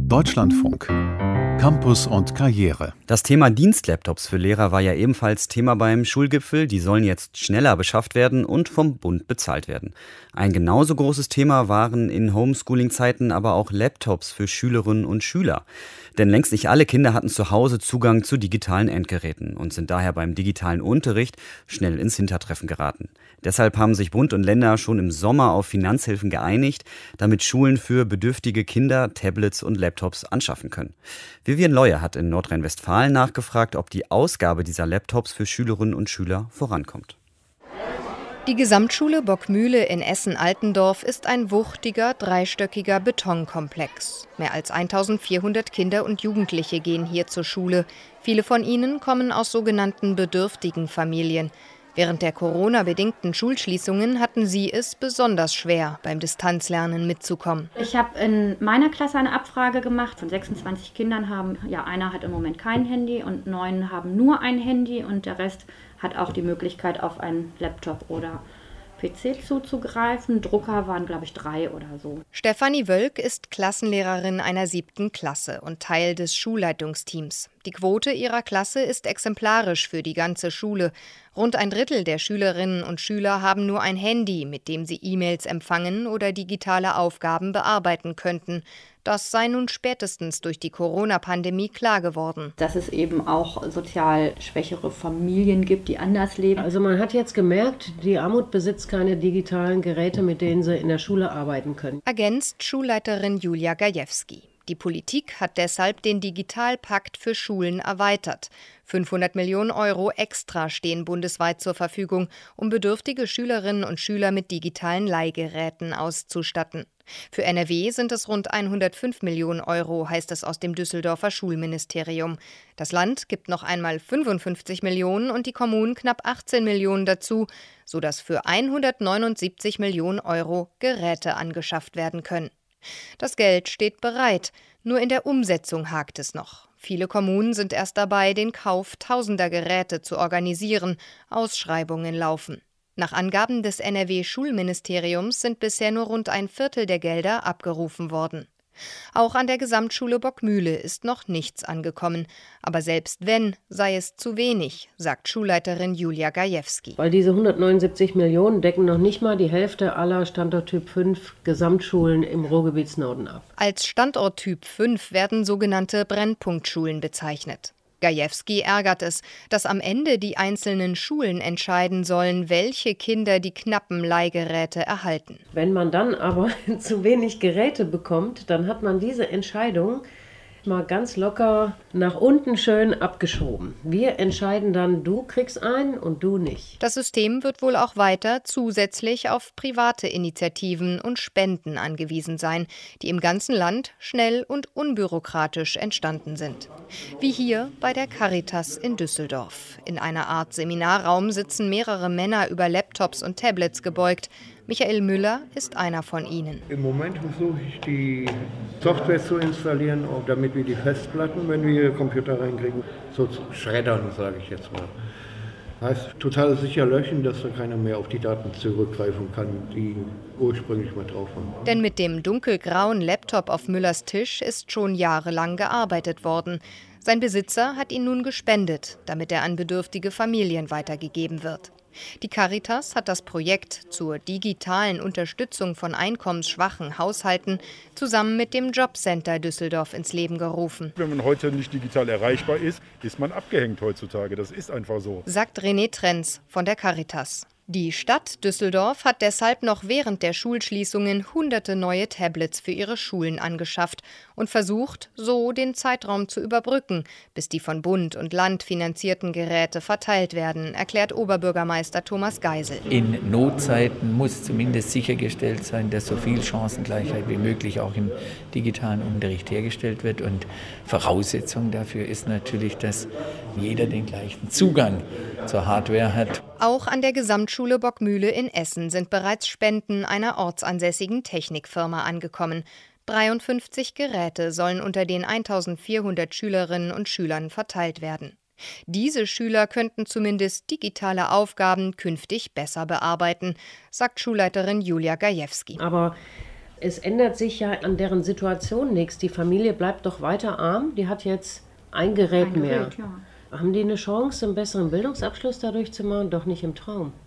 Deutschlandfunk. Campus und Karriere. Das Thema Dienstlaptops für Lehrer war ja ebenfalls Thema beim Schulgipfel. Die sollen jetzt schneller beschafft werden und vom Bund bezahlt werden. Ein genauso großes Thema waren in Homeschooling-Zeiten aber auch Laptops für Schülerinnen und Schüler. Denn längst nicht alle Kinder hatten zu Hause Zugang zu digitalen Endgeräten und sind daher beim digitalen Unterricht schnell ins Hintertreffen geraten. Deshalb haben sich Bund und Länder schon im Sommer auf Finanzhilfen geeinigt, damit Schulen für bedürftige Kinder Tablets und Laptops anschaffen können. Vivian Leuer hat in Nordrhein-Westfalen nachgefragt, ob die Ausgabe dieser Laptops für Schülerinnen und Schüler vorankommt. Die Gesamtschule Bockmühle in Essen-Altendorf ist ein wuchtiger, dreistöckiger Betonkomplex. Mehr als 1400 Kinder und Jugendliche gehen hier zur Schule. Viele von ihnen kommen aus sogenannten bedürftigen Familien. Während der Corona-bedingten Schulschließungen hatten sie es besonders schwer, beim Distanzlernen mitzukommen. Ich habe in meiner Klasse eine Abfrage gemacht. Von 26 Kindern einer hat im Moment kein Handy und 9 haben nur ein Handy und der Rest hat auch die Möglichkeit, auf einen Laptop oder PC zuzugreifen. Drucker waren, glaube ich, 3 oder so. Stefanie Wölk ist Klassenlehrerin einer 7. Klasse und Teil des Schulleitungsteams. Die Quote ihrer Klasse ist exemplarisch für die ganze Schule. Rund ein Drittel der Schülerinnen und Schüler haben nur ein Handy, mit dem sie E-Mails empfangen oder digitale Aufgaben bearbeiten könnten. Das sei nun spätestens durch die Corona-Pandemie klar geworden. Dass es eben auch sozial schwächere Familien gibt, die anders leben. Also man hat jetzt gemerkt, die Armut besitzt keine digitalen Geräte, mit denen sie in der Schule arbeiten können. Ergänzt Schulleiterin Julia Gajewski. Die Politik hat deshalb den Digitalpakt für Schulen erweitert. 500 Millionen Euro extra stehen bundesweit zur Verfügung, um bedürftige Schülerinnen und Schüler mit digitalen Leihgeräten auszustatten. Für NRW sind es rund 105 Millionen Euro, heißt es aus dem Düsseldorfer Schulministerium. Das Land gibt noch einmal 55 Millionen und die Kommunen knapp 18 Millionen dazu, sodass für 179 Millionen Euro Geräte angeschafft werden können. Das Geld steht bereit, nur in der Umsetzung hakt es noch. Viele Kommunen sind erst dabei, den Kauf tausender Geräte zu organisieren. Ausschreibungen laufen. Nach Angaben des NRW-Schulministeriums sind bisher nur rund ein Viertel der Gelder abgerufen worden. Auch an der Gesamtschule Bockmühle ist noch nichts angekommen. Aber selbst wenn, sei es zu wenig, sagt Schulleiterin Julia Gajewski. Weil diese 179 Millionen decken noch nicht mal die Hälfte aller Standorttyp 5 Gesamtschulen im Ruhrgebietsnorden ab. Als Standorttyp 5 werden sogenannte Brennpunktschulen bezeichnet. Gajewski ärgert es, dass am Ende die einzelnen Schulen entscheiden sollen, welche Kinder die knappen Leihgeräte erhalten. Wenn man dann aber zu wenig Geräte bekommt, dann hat man diese Entscheidung mal ganz locker nach unten schön abgeschoben. Wir entscheiden dann, du kriegst einen und du nicht. Das System wird wohl auch weiter zusätzlich auf private Initiativen und Spenden angewiesen sein, die im ganzen Land schnell und unbürokratisch entstanden sind. Wie hier bei der Caritas in Düsseldorf. In einer Art Seminarraum sitzen mehrere Männer über Laptops und Tablets gebeugt. Michael Müller ist einer von ihnen. Im Moment versuche ich, die Software zu installieren, damit wir die Festplatten, wenn wir Computer reinkriegen, so zu schreddern, sage ich jetzt mal. Heißt, total sicher löschen, dass da keiner mehr auf die Daten zurückgreifen kann, die ursprünglich mal drauf waren. Denn mit dem dunkelgrauen Laptop auf Müllers Tisch ist schon jahrelang gearbeitet worden. Sein Besitzer hat ihn nun gespendet, damit er an bedürftige Familien weitergegeben wird. Die Caritas hat das Projekt zur digitalen Unterstützung von einkommensschwachen Haushalten zusammen mit dem Jobcenter Düsseldorf ins Leben gerufen. Wenn man heute nicht digital erreichbar ist, ist man abgehängt heutzutage. Das ist einfach so. Sagt René Trenz von der Caritas. Die Stadt Düsseldorf hat deshalb noch während der Schulschließungen hunderte neue Tablets für ihre Schulen angeschafft und versucht, so den Zeitraum zu überbrücken, bis die von Bund und Land finanzierten Geräte verteilt werden, erklärt Oberbürgermeister Thomas Geisel. In Notzeiten muss zumindest sichergestellt sein, dass so viel Chancengleichheit wie möglich auch im digitalen Unterricht hergestellt wird. Und Voraussetzung dafür ist natürlich, dass jeder den gleichen Zugang zur Hardware hat. Auch an der Gesamtschule Bockmühle in Essen sind bereits Spenden einer ortsansässigen Technikfirma angekommen. 53 Geräte sollen unter den 1400 Schülerinnen und Schülern verteilt werden. Diese Schüler könnten zumindest digitale Aufgaben künftig besser bearbeiten, sagt Schulleiterin Julia Gajewski. Aber Es ändert sich ja an deren Situation nichts. Die Familie bleibt doch weiter arm. Die hat jetzt ein Gerät mehr. Ja. Haben die eine Chance, einen besseren Bildungsabschluss dadurch zu machen? Doch nicht im Traum.